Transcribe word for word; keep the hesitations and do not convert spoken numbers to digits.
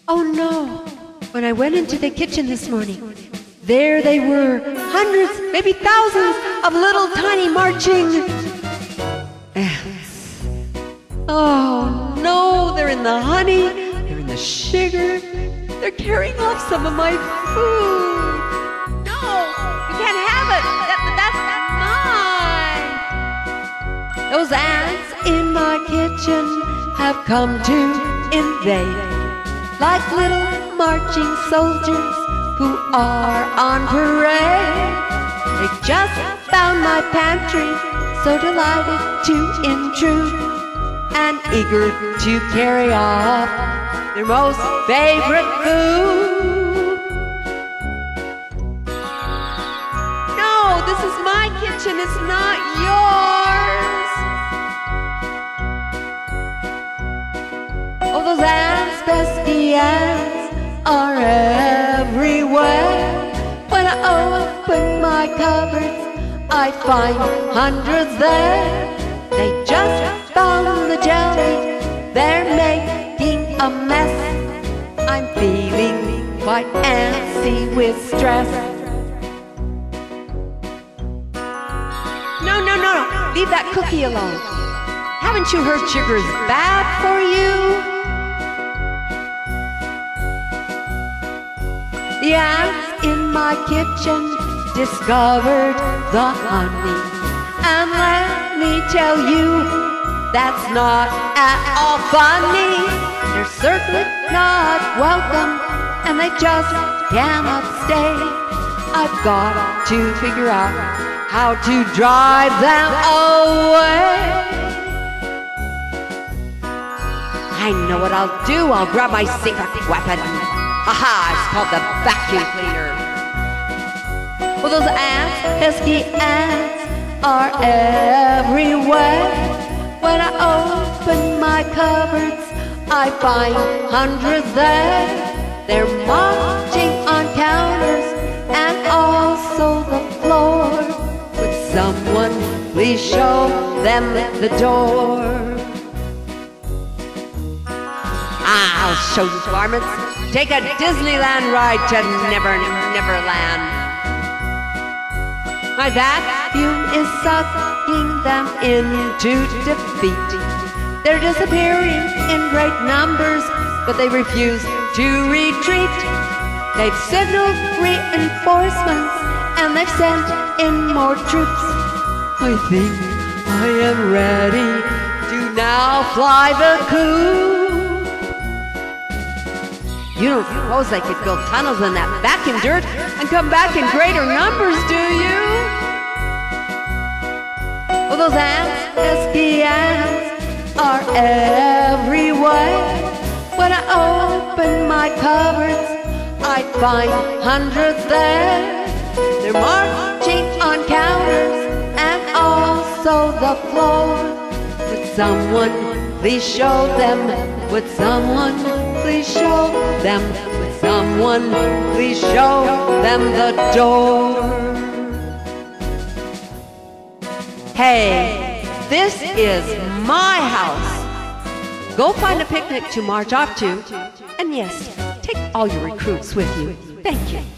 Oh no! When I went into the kitchen this morning, there they were, hundreds, maybe thousands of little tiny marching ants. Oh no, they're in the honey, they're in the sugar, they're carrying off some of my food. No, you can't have it, that, that's mine. Those ants in my kitchen have come to invade, like little marching soldiers who are on parade. They just found my pantry, so delighted to intrude, and eager to carry off their most favorite food. No, this is my kitchen, it's not yours. Oh, those ants, pesky ants, are everywhere. When I open my cupboards, I find hundreds there. They just found the jelly, they're making a mess. I'm feeling quite antsy with stress. No, no, no, no, leave that cookie alone. Haven't you heard sugar is bad for you? The ants in my kitchen discovered the honey, and let me tell you, that's not at all funny. They're certainly not welcome, and they just cannot stay. I've got to figure out how to drive them away. I know what I'll do. I'll grab my secret weapon. Aha, it's called the vacuum cleaner. Well, those ants, pesky ants, are everywhere. When I open my cupboards, I find hundreds there. They're marching on counters and also the floor. Would someone please show them the door? I'll show you varmints. Take a Disneyland ride to Never Never Land. My vacuum is sucking them into defeat. They're disappearing in great numbers, but they refuse to retreat. They've signaled reinforcements, and they've sent in more troops. I think I am ready to now fly the coop. You don't suppose I could build tunnels in that vacuum dirt and come back in greater numbers, do you? Well, those ants, pesky ants, are everywhere. When I open my cupboards, I find hundreds there. They're marching on counters and also the floor. Would someone please show them? Would someone please show them? Would someone please show them the door? Hey, this is my house. Go find a picnic to march off to, and yes, take all your recruits with you. Thank you.